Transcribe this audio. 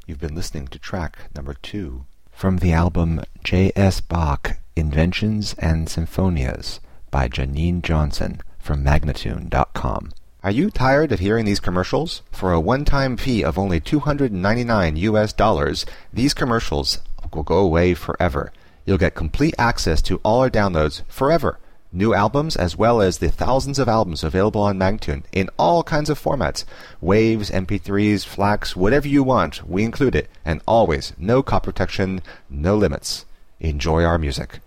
You've been listening to track number 2 from the album J.S. Bach, Inventions and Symphonias by Janine Johnson from Magnatune.com. Are you tired of hearing these commercials? For a one-time fee of only $299, these commercials will go away forever. You'll get complete access to all our downloads forever. New albums as well as the thousands of albums available on Magnatune in all kinds of formats. Waves, MP3s, FLACs, whatever you want, we include it. And always, no copy protection, no limits. Enjoy our music.